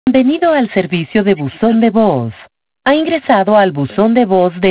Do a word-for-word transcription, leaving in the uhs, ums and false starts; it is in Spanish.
Bienvenido al servicio de buzón de voz. Ha ingresado al buzón de voz de